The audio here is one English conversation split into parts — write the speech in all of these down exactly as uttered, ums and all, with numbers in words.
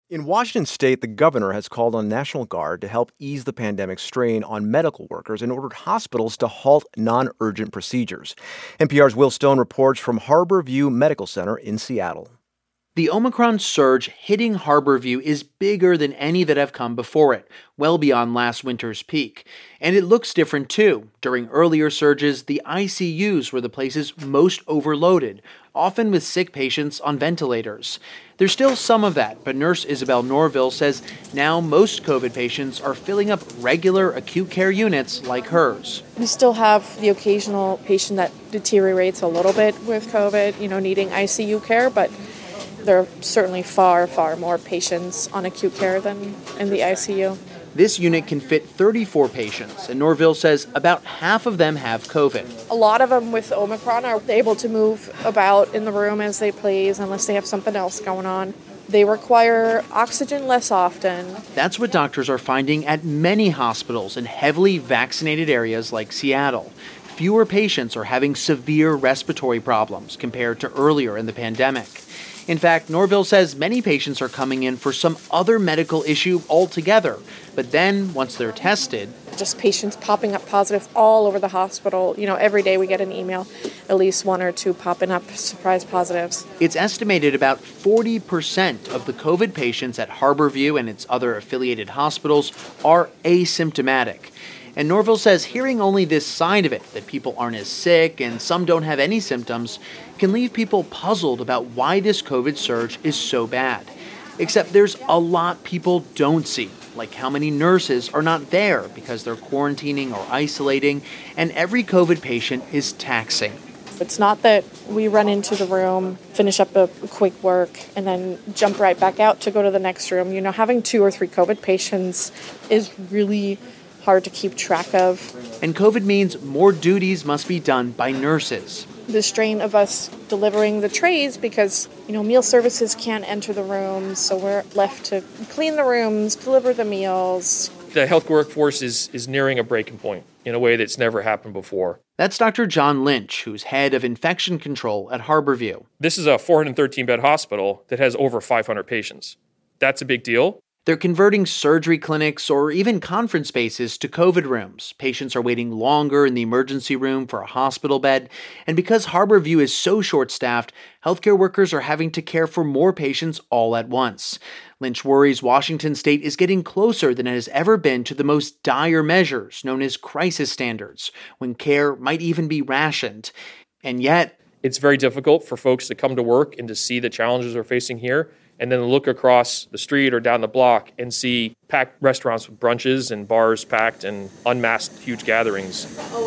In Washington state, the governor has called on National Guard to help ease the pandemic strain on medical workers and ordered hospitals to halt non-urgent procedures. N P R's Will Stone reports from Harborview Medical Center in Seattle. The Omicron surge hitting Harborview is bigger than any that have come before it, well beyond last winter's peak. And it looks different too. During earlier surges, the I C Us were the places most overloaded, often with sick patients on ventilators. There's still some of that, but nurse Isabel Norville says now most COVID patients are filling up regular acute care units like hers. We still have the occasional patient that deteriorates a little bit with COVID, you know, needing I C U care, but there are certainly far, far more patients on acute care than in the I C U. This unit can fit thirty-four patients, and Norville says about half of them have COVID. A lot of them with Omicron are able to move about in the room as they please unless they have something else going on. They require oxygen less often. That's what doctors are finding at many hospitals in heavily vaccinated areas like Seattle. Fewer patients are having severe respiratory problems compared to earlier in the pandemic. In fact, Norville says many patients are coming in for some other medical issue altogether. But then, once they're tested... Just patients popping up positive all over the hospital. You know, every day we get an email, at least one or two popping up surprise positives. It's estimated about forty percent of the COVID patients at Harborview and its other affiliated hospitals are asymptomatic. And Norville says hearing only this side of it, that people aren't as sick and some don't have any symptoms, can leave people puzzled about why this COVID surge is so bad. Except there's a lot people don't see, like how many nurses are not there because they're quarantining or isolating, and every COVID patient is taxing. It's not that we run into the room, finish up a quick work, and then jump right back out to go to the next room. You know, having two or three COVID patients is really hard to keep track of. And COVID means more duties must be done by nurses. The strain of us delivering the trays because, you know, meal services can't enter the rooms, so we're left to clean the rooms, deliver the meals. The health workforce is, is nearing a breaking point in a way that's never happened before. That's Doctor John Lynch, who's head of infection control at Harborview. This is a four hundred thirteen bed hospital that has over five hundred patients. That's a big deal. They're converting surgery clinics or even conference spaces to COVID rooms. Patients are waiting longer in the emergency room for a hospital bed. And because Harborview is so short-staffed, healthcare workers are having to care for more patients all at once. Lynch worries Washington state is getting closer than it has ever been to the most dire measures, known as crisis standards, when care might even be rationed. And yet, it's very difficult for folks to come to work and to see the challenges we're facing here, and then look across the street or down the block and see packed restaurants with brunches and bars packed and unmasked huge gatherings.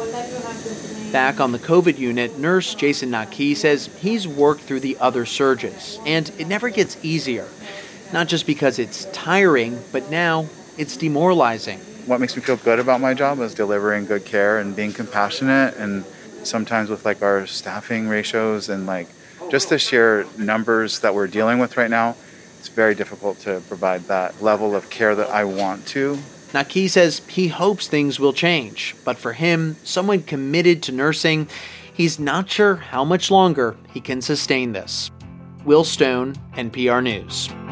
Back on the COVID unit, nurse Jason Naki says he's worked through the other surges, and it never gets easier. Not just because it's tiring, but now it's demoralizing. What makes me feel good about my job is delivering good care and being compassionate, and sometimes with like our staffing ratios and like just the sheer numbers that we're dealing with right now, it's very difficult to provide that level of care that I want to. Naki says he hopes things will change, but for him, someone committed to nursing, he's not sure how much longer he can sustain this. Will Stone, N P R News.